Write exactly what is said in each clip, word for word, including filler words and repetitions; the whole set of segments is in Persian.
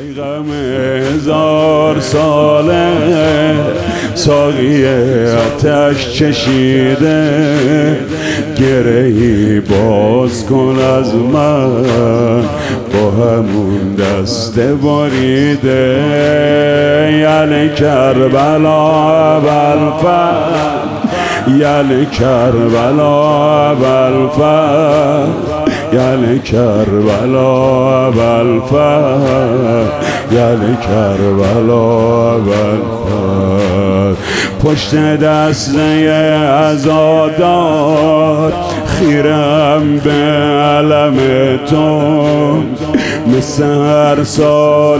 ای غم هزار ساله ساقی آتش چشیده، گرهی باز کن از من با همون دست بریده. یل کربلا بالفر، یل کربلا بالفر، یل کربلا بالفر، یل کربلا بالفر. پشت دسته عزادار خیرم به علم تو، مثل هر سال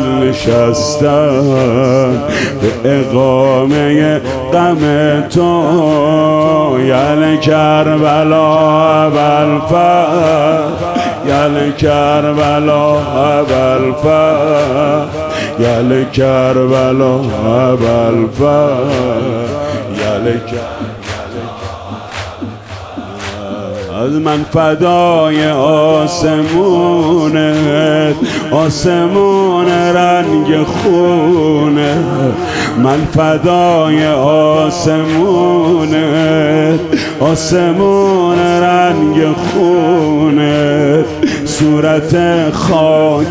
نشستم به اقامه غم تو. یل کربلا بالفر، یل کربلا بالفر، یل کربلا بالفر، یل کربلا. از من فدای آسمونه، آسمون رنگ خونه، من فدای آسمونه، آسمون رنگ خونه. صورت خاک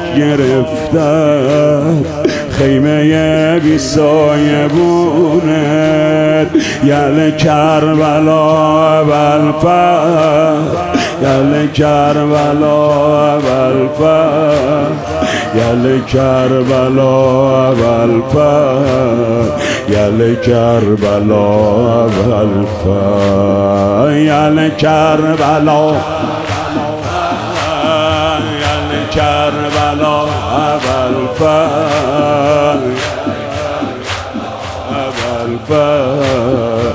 گرفتن خیمه بی سایه بونه. یل کربلا بالفر، یل کربلا بالفر، یل کربلا بالفر، یل کربلا بالفر، یل کربلا، یل کربلا بالفر، بالفر.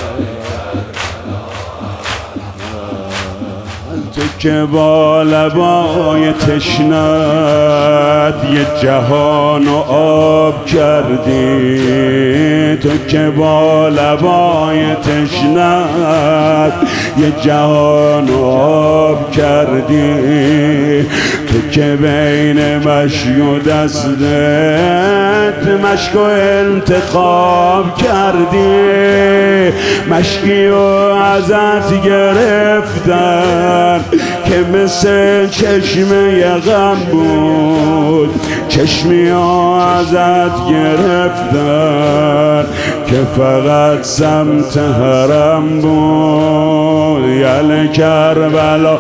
تو که با لبای تشنت یه جهان آب کردی، تو که با لبای تشنت یه جهان آب کردی، تو که بین مشک و دستت مشک و انتخاب کردی، مشکی و ازت گرفتن که مثل چشمه غم بود، چشمی ها ازت گرفتن که فقط سمت حرم بود. یل کربلا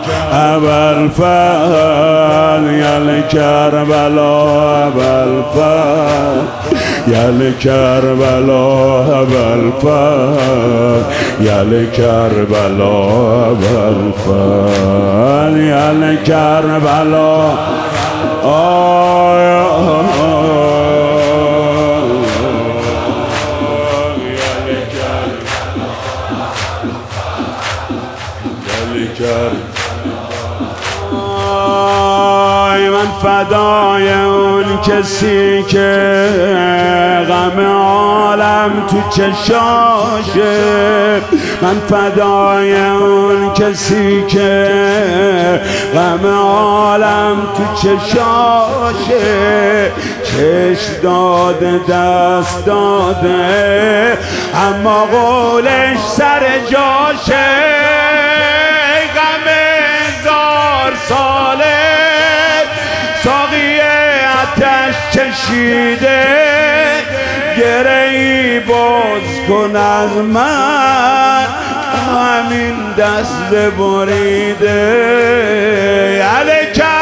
بالفر، یل کربلا بالفر، یل کربلا بالفر، یل کربلا بالفر، یل کربلا. آه من فدای اون کسی که غم عالم تو چشاشه، من فدای اون کسی که غم عالم تو چشاشه. چشم داده دست داده اما قولش سر جاشه. غم هزار ساله ساقی آتش چشیده، گرهی باز کن از من همین دست بریده. یل